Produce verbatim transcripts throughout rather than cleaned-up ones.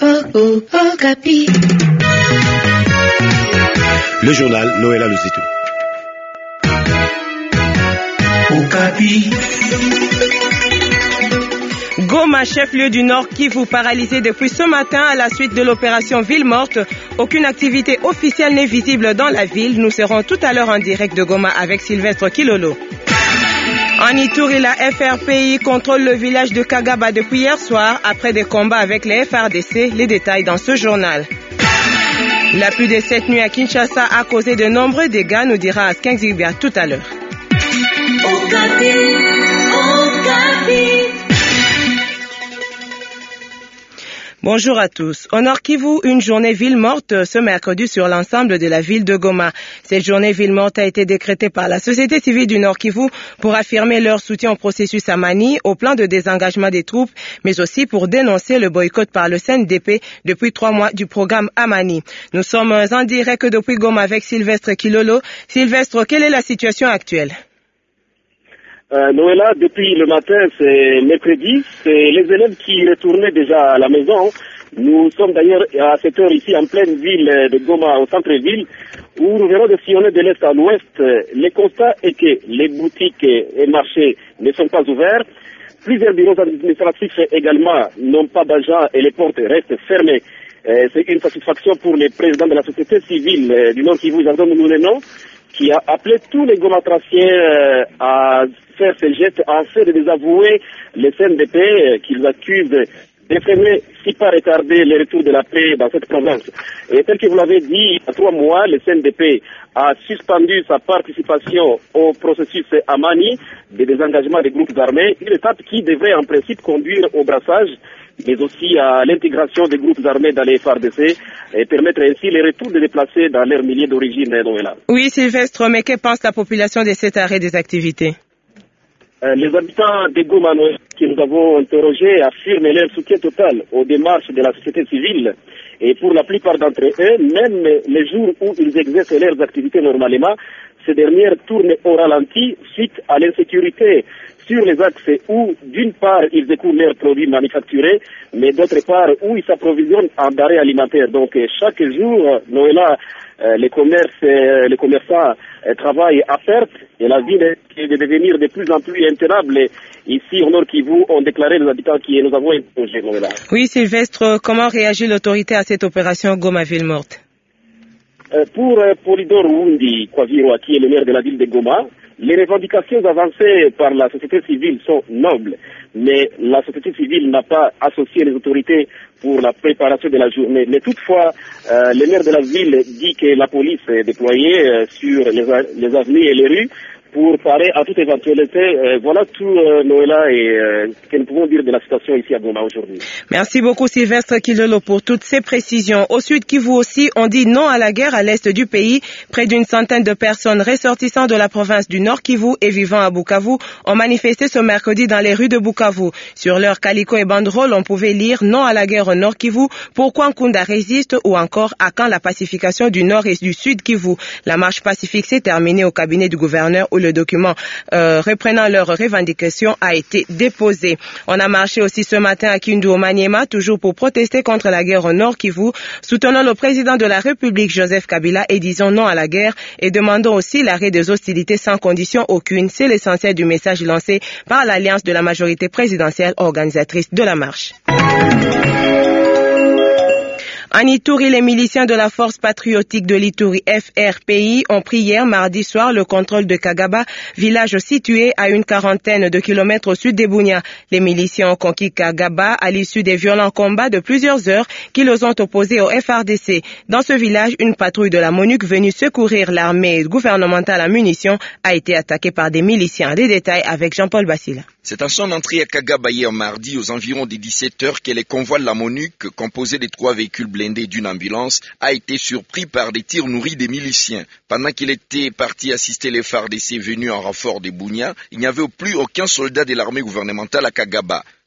oh, oh, Okapi. Le journal Noëlla Luzitou. Okapi. Goma, chef-lieu du Nord Kivu, paralysé depuis ce matin à la suite de l'opération Ville Morte. Aucune activité officielle n'est visible dans la ville. Nous serons tout à l'heure en direct de Goma avec Sylvestre Kilolo. En Ituri, la F R P I contrôle le village de Kagaba depuis hier soir après des combats avec les F R D C. Les détails dans ce journal. La pluie de cette nuit à Kinshasa a causé de nombreux dégâts, nous dira Askin Zibia tout à l'heure. Okapi, Okapi. Bonjour à tous. Au Nord Kivu, une journée ville morte ce mercredi sur l'ensemble de la ville de Goma. Cette journée ville morte a été décrétée par la société civile du Nord Kivu pour affirmer leur soutien au processus Amani, au plan de désengagement des troupes, mais aussi pour dénoncer le boycott par le C N D P depuis trois mois du programme Amani. Nous sommes en direct depuis Goma avec Sylvestre Kilolo. Sylvestre, quelle est la situation actuelle? Euh, Noëlla, depuis le matin, c'est mercredi, c'est les élèves qui retournaient déjà à la maison. Nous sommes d'ailleurs à cette heure ici en pleine ville de Goma, au centre-ville, où nous verrons de sillonner de l'est à l'ouest. Le constat est que les boutiques et marchés ne sont pas ouverts. Plusieurs bureaux administratifs également n'ont pas d'agents et les portes restent fermées. Euh, c'est une satisfaction pour les présidents de la société civile euh, du Nord Kivu, Jardin Moulenon, qui a appelé tous les gomatraciens euh, à faire ce geste afin de désavouer le C N D P euh, qu'ils accusent d'effréner, si pas retarder le retour de la paix dans cette province. Et tel que vous l'avez dit, il y a trois mois, le C N D P a suspendu sa participation au processus Amani de désengagement des groupes armés, une étape qui devrait en principe conduire au brassage, mais aussi à l'intégration des groupes armés dans les F R D C et permettre ainsi les retours des déplacés dans leur milieu d'origine. Noëlla. Oui, Sylvestre, mais que pense la population de cet arrêt des activités? Euh, les habitants de Goma que nous avons interrogés affirment leur soutien total aux démarches de la société civile et pour la plupart d'entre eux, même les jours où ils exercent leurs activités normalement, ces dernières tournent au ralenti suite à l'insécurité sur les axes où, d'une part, ils écoulent leurs produits manufacturés, mais d'autre part, où ils s'approvisionnent en denrées alimentaires. Donc, chaque jour, Noëlla, euh, les commerces, euh, les commerçants euh, travaillent à perte et la ville est de devenir de plus en plus intenable. Ici, au Nord Kivu, ont déclaré les habitants qui nous avons interrogés, Noëlla. Oui, Sylvestre, comment réagit l'autorité à cette opération Goma Ville Morte? euh, Pour euh, Polydor Wundi Kwaviro, qui est le maire de la ville de Goma, les revendications avancées par la société civile sont nobles, mais la société civile n'a pas associé les autorités pour la préparation de la journée. Mais toutefois, euh, le maire de la ville dit que la police est déployée euh, sur les, les avenues et les rues pour parer à toute éventualité. Euh, voilà tout, euh, Noëlla, et euh, ce que nous pouvons dire de la situation ici à Goma aujourd'hui. Merci beaucoup, Sylvestre Kilolo, pour toutes ces précisions. Au Sud Kivu aussi, on dit non à la guerre à l'est du pays. Près d'une centaine de personnes ressortissant de la province du Nord Kivu et vivant à Bukavu ont manifesté ce mercredi dans les rues de Bukavu. Sur leur calico et banderole, on pouvait lire non à la guerre au Nord Kivu, pourquoi Nkunda résiste ou encore à quand la pacification du Nord et du Sud Kivu. La marche pacifique s'est terminée au cabinet du gouverneur où le document euh, reprenant leurs revendications a été déposé. On a marché aussi ce matin à Kindu au Maniema, toujours pour protester contre la guerre au Nord Kivu, soutenant le président de la République Joseph Kabila et disant non à la guerre et demandant aussi l'arrêt des hostilités sans condition aucune. C'est l'essentiel du message lancé par l'alliance de la majorité présidentielle organisatrice de la marche. En Ituri, les miliciens de la force patriotique de l'Ituri F R P I ont pris hier mardi soir le contrôle de Kagaba, village situé à une quarantaine de kilomètres au sud d'Ebunia. Les miliciens ont conquis Kagaba à l'issue des violents combats de plusieurs heures qui les ont opposés au F R D C. Dans ce village, une patrouille de la MONUC venue secourir l'armée gouvernementale à munitions a été attaquée par des miliciens. Des détails avec Jean-Paul Bassila. C'est à son entrée à Kagaba hier mardi aux environs des dix-sept heures que les convois de la MONUC, composés de trois véhicules blindés d'une ambulance, a été surpris par des tirs nourris des miliciens. Pendant qu'il était parti assister les F A R D C venus en renfort de Bunia, il n'y avait plus aucun soldat de l'armée gouvernementale à Kagaba.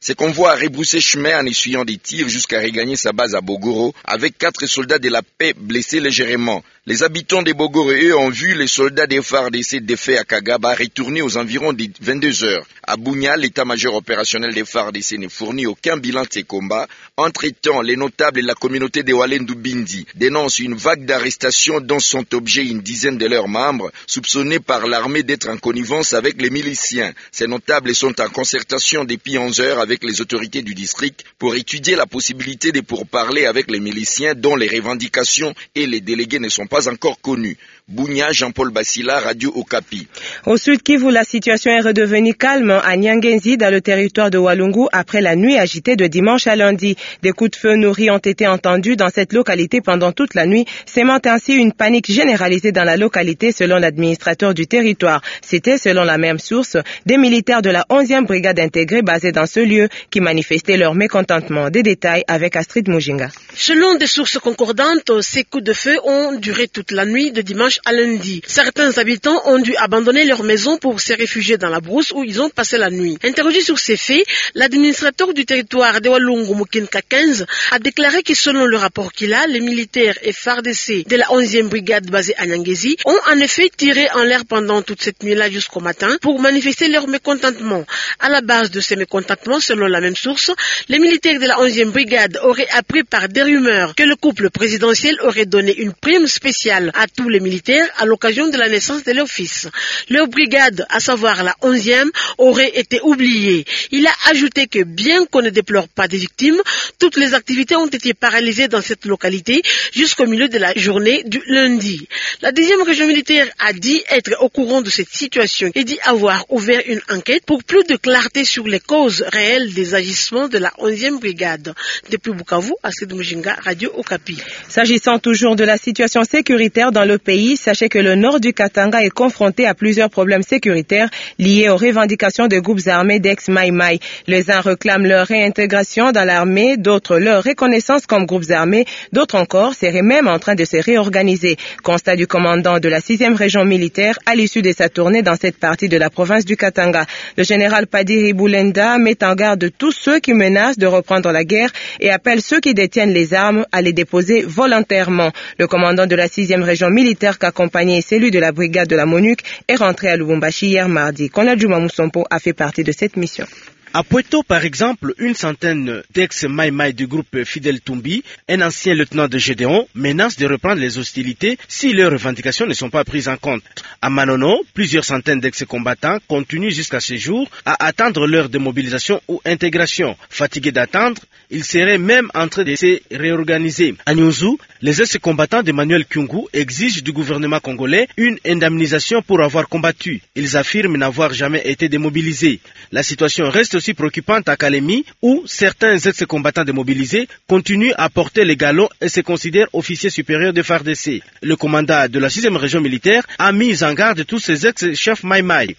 Ce convoi a rebroussé chemin en essuyant des tirs jusqu'à regagner sa base à Bogoro avec quatre soldats de la paix blessés légèrement. Les habitants de Bogoro, eux, ont vu les soldats des F A R D C défaits à Kagaba retourner aux environs des vingt-deux heures. À Bunia, l'état-major opérationnel des F A R D C ne fournit aucun bilan de ces combats. Entre-temps, les notables et la communauté de Walendu Bindi dénoncent une vague d'arrestations dont sont objets une dizaine de leurs membres, soupçonnés par l'armée d'être en connivence avec les miliciens. Ces notables sont en concertation depuis onze heures avec les autorités du district pour étudier la possibilité de pourparler avec les miliciens dont les revendications et les délégués ne sont pas encore connus. Bunia, Jean-Paul Bassila, Radio Okapi. Au sud Kivu, la situation est redevenue calme à Nyangenzi, dans le territoire de Walungu, après la nuit agitée de dimanche à lundi. Des coups de feu nourris ont été entendus dans cette localité pendant toute la nuit, sémant ainsi une panique généralisée dans la localité selon l'administrateur du territoire. C'était, selon la même source, des militaires de la onzième brigade intégrée basée dans ce lieu qui manifestaient leur mécontentement. Des détails avec Astrid Mujinga. Selon des sources concordantes, ces coups de feu ont duré toute la nuit de dimanche à lundi. Certains habitants ont dû abandonner leur maison pour se réfugier dans la brousse où ils ont passé la nuit. Interrogé sur ces faits, l'administrateur du territoire de Walungu Mukinka quinze a déclaré que selon le rapport qu'il a, les militaires F A R D C de la onzième brigade basée à Nyangezi ont en effet tiré en l'air pendant toute cette nuit-là jusqu'au matin pour manifester leur mécontentement. À la base de ces mécontentements, selon la même source, les militaires de la onzième brigade auraient appris par des rumeurs que le couple présidentiel aurait donné une prime spéciale à tous les militaires à l'occasion de la naissance de leur fils. Leur brigade, à savoir la onzième, aurait été oubliée. Il a ajouté que bien qu'on ne déplore pas des victimes, toutes les activités ont été paralysées dans cette localité jusqu'au milieu de la journée du lundi. La deuxième région militaire a dit être au courant de cette situation et dit avoir ouvert une enquête pour plus de clarté sur les causes réelles des agissements de la onzième brigade. Depuis Bukavu, Astrid Mujinga, Radio Okapi. S'agissant toujours de la situation sécuritaire dans le pays, sachez que le nord du Katanga est confronté à plusieurs problèmes sécuritaires liés aux revendications de groupes armés d'ex-Maï-Maï. Les uns réclament leur réintégration dans l'armée, d'autres leur reconnaissance comme groupes armés, d'autres encore seraient même en train de se réorganiser. Constat du commandant de la sixième région militaire à l'issue de sa tournée dans cette partie de la province du Katanga. Le général Padiri Boulenda met en garde tous ceux qui menacent de reprendre la guerre et appelle ceux qui détiennent les armes à les déposer volontairement. Le commandant de la sixième région militaire qu'accompagnait celui de la brigade de la MONUC est rentré à Lubumbashi hier mardi. Konrad Juma Musompo a fait partie de cette mission. À Puerto, par exemple, une centaine d'ex-Maï-Maï du groupe Fidel Tumbi, un ancien lieutenant de Gédéon, menace de reprendre les hostilités si leurs revendications ne sont pas prises en compte. À Manono, plusieurs centaines d'ex-combattants continuent jusqu'à ce jour à attendre leur démobilisation ou intégration. Fatigués d'attendre, ils seraient même en train de se réorganiser. À Nyuzu, les ex-combattants d'Emmanuel Kyungu exigent du gouvernement congolais une indemnisation pour avoir combattu. Ils affirment n'avoir jamais été démobilisés. La situation reste aussi préoccupante à Kalemi, où certains ex-combattants démobilisés continuent à porter les galons et se considèrent officiers supérieurs de F A R D C. Le commandant de la sixième région militaire a mis en garde tous ces ex-chefs Maï-Maï.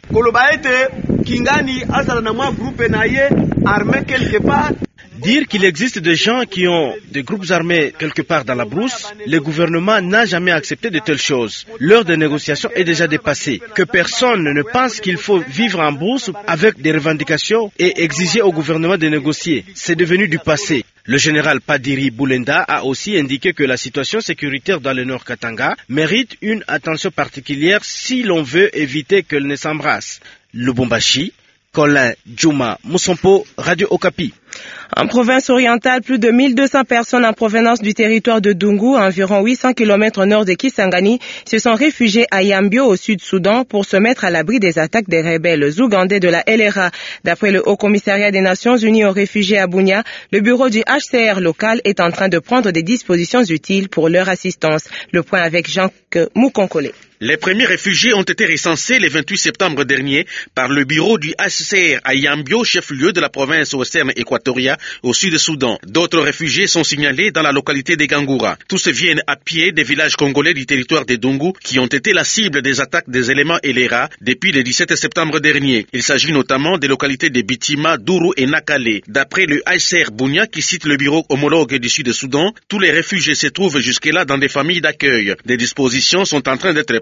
Dire qu'il existe des gens qui ont des groupes armés quelque part dans la brousse, le gouvernement n'a jamais accepté de telles choses. L'heure de négociation est déjà dépassée. Que personne ne pense qu'il faut vivre en brousse avec des revendications et exiger au gouvernement de négocier. C'est devenu du passé. Le général Padiri Boulenda a aussi indiqué que la situation sécuritaire dans le Nord Katanga mérite une attention particulière si l'on veut éviter qu'elle ne s'embrasse. Lubumbashi, Colin Juma Musompo, Radio Okapi. En province orientale, plus de mille deux cents personnes en provenance du territoire de Dungu, à environ huit cents kilomètres au nord de Kisangani, se sont réfugiées à Yambio, au sud-Soudan, pour se mettre à l'abri des attaques des rebelles ougandais de la L R A. D'après le Haut-Commissariat des Nations Unies aux réfugiés à Bunia, le bureau du H C R local est en train de prendre des dispositions utiles pour leur assistance. Le point avec Jean Moukonkole. Les premiers réfugiés ont été recensés le vingt-huit septembre dernier par le bureau du H C R à Yambio, chef-lieu de la province western Équatoria, au sud-Soudan. D'autres réfugiés sont signalés dans la localité de Gangoura. Tous viennent à pied des villages congolais du territoire de Dungu qui ont été la cible des attaques des éléments L R A depuis le dix-sept septembre dernier. Il s'agit notamment des localités de Bitima, Dourou et Nakale. D'après le H C R Bunia qui cite le bureau homologue du sud-Soudan, tous les réfugiés se trouvent jusque-là dans des familles d'accueil. Des dispositions sont en train d'être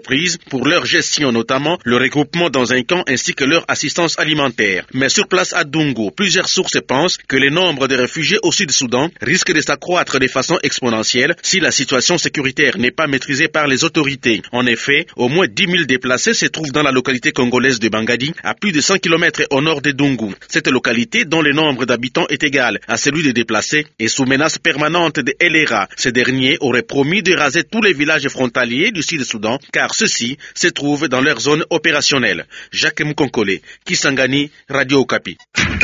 prises pour leur gestion, notamment le regroupement dans un camp ainsi que leur assistance alimentaire. Mais sur place à Dungu, plusieurs sources pensent que le nombre de réfugiés au Sud-Soudan risque de s'accroître de façon exponentielle si la situation sécuritaire n'est pas maîtrisée par les autorités. En effet, au moins dix mille déplacés se trouvent dans la localité congolaise de Bangadi, à plus de cent kilomètres au nord de Dungu. Cette localité, dont le nombre d'habitants est égal à celui des déplacés, est sous menace permanente de L R A. Ces derniers auraient promis de raser tous les villages frontaliers du Sud-Soudan, car ceux-ci se trouvent dans leur zone opérationnelle. Jacques Mkonkole, Kisangani, Radio Okapi.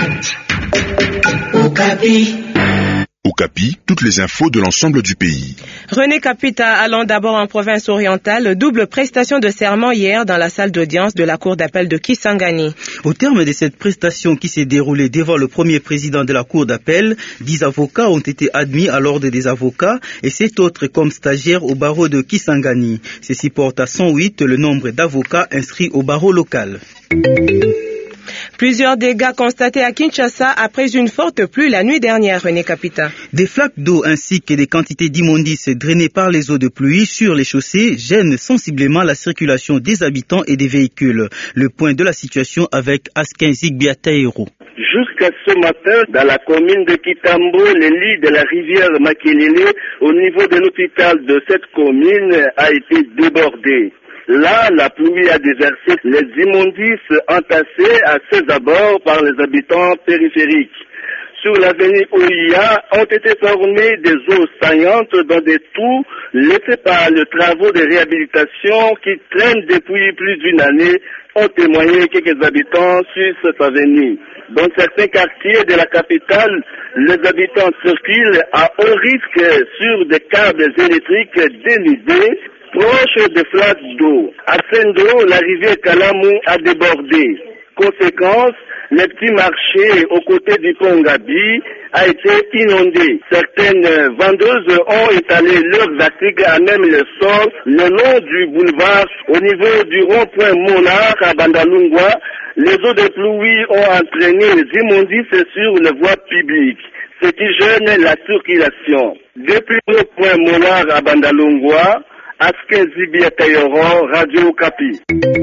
Okapi. Okapi, toutes les infos de l'ensemble du pays. René Capita, allant d'abord en province orientale, double prestation de serment hier dans la salle d'audience de la cour d'appel de Kisangani. Au terme de cette prestation qui s'est déroulée devant le premier président de la cour d'appel, dix avocats ont été admis à l'ordre des avocats et sept autres comme stagiaires au barreau de Kisangani. Ceci porte à cent huit le nombre d'avocats inscrits au barreau local. Plusieurs dégâts constatés à Kinshasa après une forte pluie la nuit dernière, René Capita. Des flaques d'eau ainsi que des quantités d'immondices drainées par les eaux de pluie sur les chaussées gênent sensiblement la circulation des habitants et des véhicules. Le point de la situation avec Askin Zigbiataero. Jusqu'à ce matin, dans la commune de Kitambo, le lit de la rivière Makelele, au niveau de l'hôpital de cette commune, a été débordé. Là, la pluie a déversé les immondices entassés à ses abords par les habitants périphériques. Sur l'avenue Ouya ont été formées des eaux saillantes dans des trous laissés par les travaux de réhabilitation qui traînent depuis plus d'une année, ont témoigné quelques habitants sur cette avenue. Dans certains quartiers de la capitale, les habitants circulent à haut risque sur des câbles électriques dénudés, proche des flaques d'eau. À Sendo, la rivière Kalamou a débordé. Conséquence, les petits marchés aux côtés du pont Gabi a été inondé. Certaines vendeuses ont étalé leurs articles à même le sol le long du boulevard au niveau du rond-point Monarch à Bandalungwa. Les eaux de pluie ont entraîné les immondices sur les voies publiques, ce qui gêne la circulation. Depuis le rond-point Monarch à Bandalungwa, Askin Zibia-Tayoro, Radio Okapi.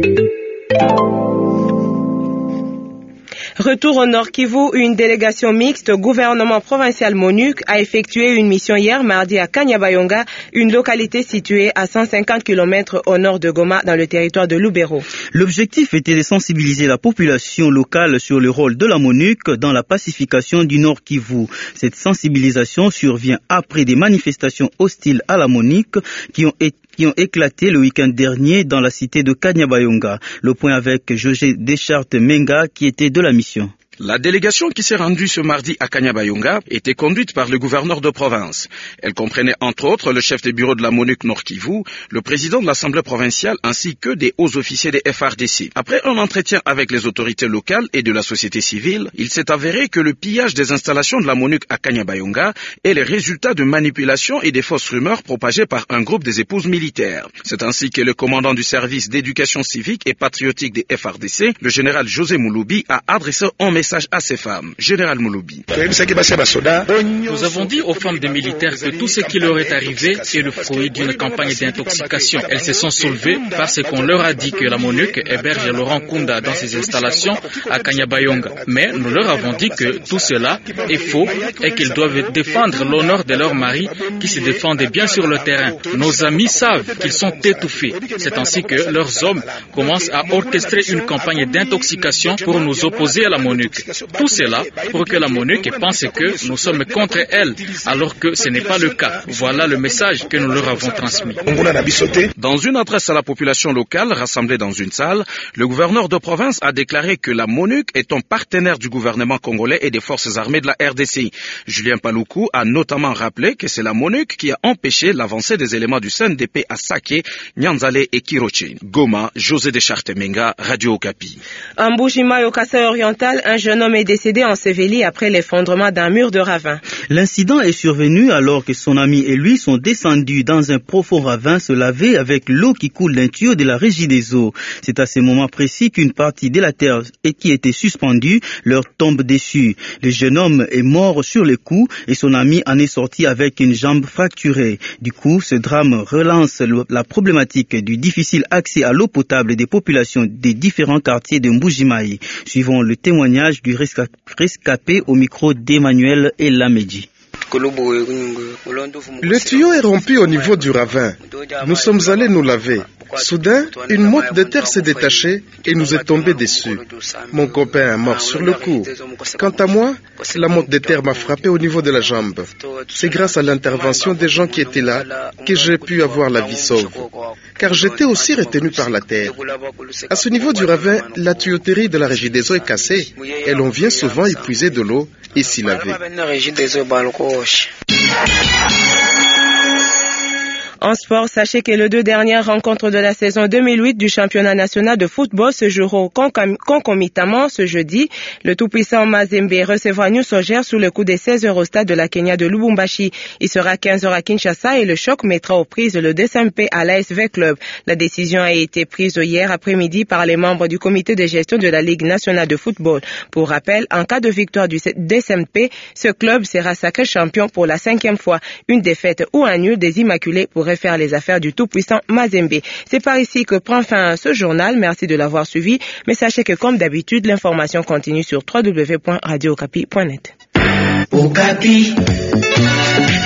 Retour au Nord Kivu, une délégation mixte gouvernement provincial MONUC a effectué une mission hier mardi à Kanyabayonga, une localité située à cent cinquante kilomètres au nord de Goma dans le territoire de Lubero. L'objectif était de sensibiliser la population locale sur le rôle de la MONUC dans la pacification du Nord Kivu. Cette sensibilisation survient après des manifestations hostiles à la MONUC qui ont été qui ont éclaté le week-end dernier dans la cité de Kanyabayonga. Le point avec José Deschartes Menga qui était de la mission. La délégation qui s'est rendue ce mardi à Kanyabayonga était conduite par le gouverneur de province. Elle comprenait entre autres le chef des bureaux de la MONUC Nord Kivu, le président de l'Assemblée provinciale ainsi que des hauts officiers des F R D C. Après un entretien avec les autorités locales et de la société civile, il s'est avéré que le pillage des installations de la MONUC à Kanyabayonga est le résultat de manipulations et des fausses rumeurs propagées par un groupe des épouses militaires. C'est ainsi que le commandant du service d'éducation civique et patriotique des F R D C, le général José Mouloubi, a adressé un message à ces femmes. Général Mouloubi. Nous avons dit aux femmes des militaires que tout ce qui leur est arrivé est le fruit d'une campagne d'intoxication. Elles se sont soulevées parce qu'on leur a dit que la MONUC héberge Laurent Kunda dans ses installations à Kanyabayonga. Mais nous leur avons dit que tout cela est faux et qu'ils doivent défendre l'honneur de leur mari qui se défendait bien sur le terrain. Nos amis savent qu'ils sont étouffés. C'est ainsi que leurs hommes commencent à orchestrer une campagne d'intoxication pour nous opposer à la MONUC. Tout cela pour que la MONUC pense que nous sommes contre elle, alors que ce n'est pas le cas. Voilà le message que nous leur avons transmis. Dans une adresse à la population locale rassemblée dans une salle, le gouverneur de province a déclaré que la MONUC est un partenaire du gouvernement congolais et des forces armées de la R D C. Julien Paloukou a notamment rappelé que c'est la MONUC qui a empêché l'avancée des éléments du C N D P à Sake, Nyanzale et Kirochi. Goma, José Deschartes Menga, Radio Okapi. En Bujimaï, au Kassai oriental, un jeune homme est décédé enseveli après l'effondrement d'un mur de ravin. L'incident est survenu alors que son ami et lui sont descendus dans un profond ravin se laver avec l'eau qui coule d'un tuyau de la régie des eaux. C'est à ce moment précis qu'une partie de la terre qui était suspendue leur tombe dessus. Le jeune homme est mort sur le coup et son ami en est sorti avec une jambe fracturée. Du coup, ce drame relance la problématique du difficile accès à l'eau potable des populations des différents quartiers de Mbujimayi. Suivons le témoignage du rescapé au micro d'Emmanuel Elamedji. Le tuyau est rompu au niveau du ravin. Nous sommes allés nous laver. Soudain, une motte de terre s'est détachée et nous est tombée dessus. Mon copain est mort sur le coup. Quant à moi, la motte de terre m'a frappé au niveau de la jambe. C'est grâce à l'intervention des gens qui étaient là que j'ai pu avoir la vie sauve. Car j'étais aussi retenu par la terre. À ce niveau du ravin, la tuyauterie de la régie des eaux est cassée et l'on vient souvent y puiser de l'eau et s'y laver. En sport, sachez que les deux dernières rencontres de la saison deux mille huit du championnat national de football se joueront concomitamment ce jeudi. Le tout-puissant Mazembe recevra New Sogers sous le coup des seize heures au stade de la Kenya de Lubumbashi. Il sera quinze heures à Kinshasa et le choc mettra aux prises le D S M P à l'A S V Club. La décision a été prise hier après-midi par les membres du comité de gestion de la Ligue nationale de football. Pour rappel, en cas de victoire du D S M P, ce club sera sacré champion pour la cinquième fois. Une défaite ou un nul des Immaculés pourrait faire les affaires du tout-puissant Mazembe. C'est par ici que prend fin ce journal. Merci de l'avoir suivi. Mais sachez que comme d'habitude, l'information continue sur w w w point radio okapi point net. Okapi.